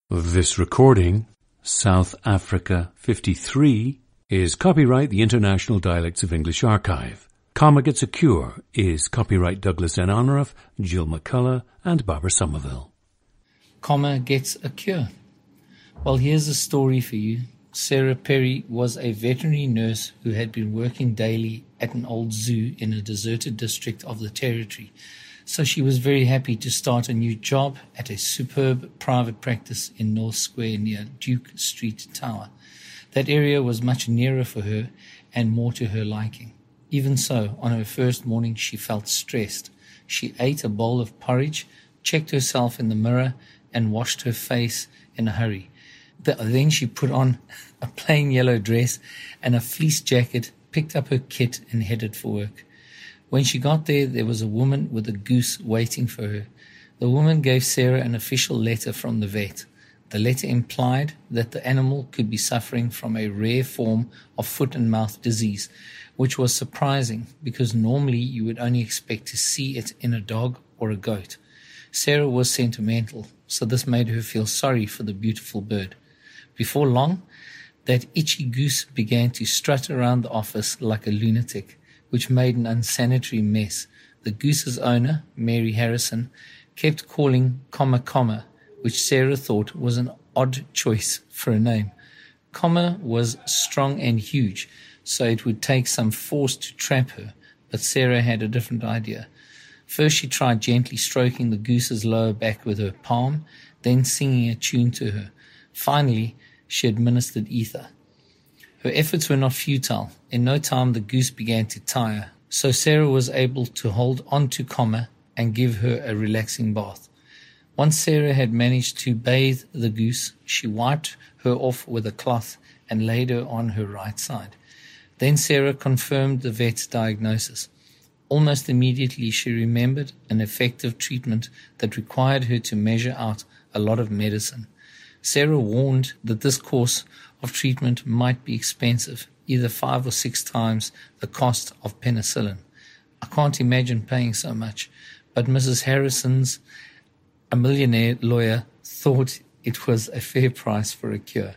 This recording, South Africa 53, is copyright the International Dialects of English Archive. Comma Gets a Cure is copyright Douglas N. Honorath, Jill McCullough, and Barbara Somerville. Comma Gets a Cure. Well, here's a story for you. Sarah Perry was a veterinary nurse who had been working daily at an old zoo in a deserted district of the territory. So she was very happy to start a new job at a superb private practice in North Square near Duke Street Tower. That area was much nearer for her and more to her liking. Even so, on her first morning she felt stressed. She ate a bowl of porridge, checked herself in the mirror, and washed her face in a hurry. Then she put on a plain yellow dress and a fleece jacket, picked up her kit, and headed for work. When she got there was a woman with a goose waiting for her. The woman gave Sarah an official letter from the vet. The letter implied that the animal could be suffering from a rare form of foot and mouth disease, which was surprising because normally you would only expect to see it in a dog or a goat. Sarah was sentimental, so this made her feel sorry for the beautiful bird. Before long, that itchy goose began to strut around the office like a lunatic, which made an unsanitary mess. The goose's owner, Mary Harrison, kept calling Comma, which Sarah thought was an odd choice for a name. Comma was strong and huge, so it would take some force to trap her, but Sarah had a different idea. First she tried gently stroking the goose's lower back with her palm, then singing a tune to her. Finally, she administered ether. Her efforts were not futile. In no time the goose began to tire, so Sarah was able to hold on to Comma and give her a relaxing bath. Once Sarah had managed to bathe the goose, she wiped her off with a cloth and laid her on her right side. Then Sarah confirmed the vet's diagnosis. Almost immediately she remembered an effective treatment that required her to measure out a lot of medicine. Sarah warned that this course of treatment might be expensive, either 5 or 6 times the cost of penicillin. I can't imagine paying so much, but Mrs. Harrison's, a millionaire lawyer, thought it was a fair price for a cure.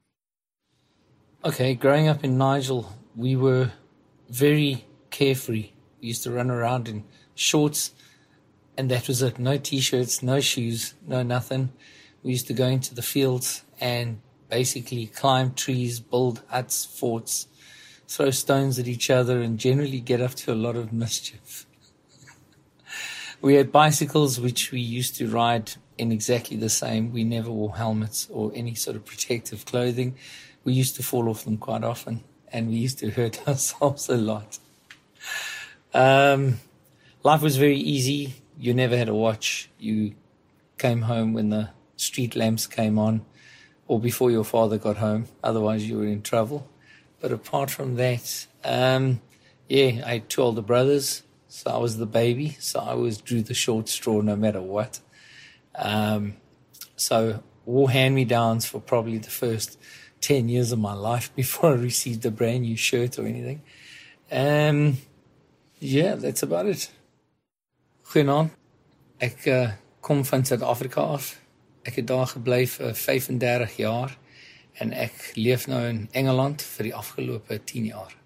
Okay, growing up in Nigel, we were very carefree. We used to run around in shorts, and that was it. No T-shirts, no shoes, no nothing. We used to go into the fields and basically climb trees, build huts, forts, throw stones at each other, and generally get up to a lot of mischief. We had bicycles which we used to ride in exactly the same. We never wore helmets or any sort of protective clothing. We used to fall off them quite often, and we used to hurt ourselves a lot. Life was very easy. You never had a watch. You came home when the street lamps came on, or before your father got home. Otherwise, you were in trouble. But apart from that, I had 2 older brothers, so I was the baby. So I always drew the short straw no matter what. So wore hand-me-downs for probably the first 10 years of my life before I received a brand new shirt or anything. That's about it. Goeienaand. Ek kom van Suid-Afrika af. Ek het daar gebly vir 35 jaar en ek leef nou in Engeland vir die afgelope 10 jaar.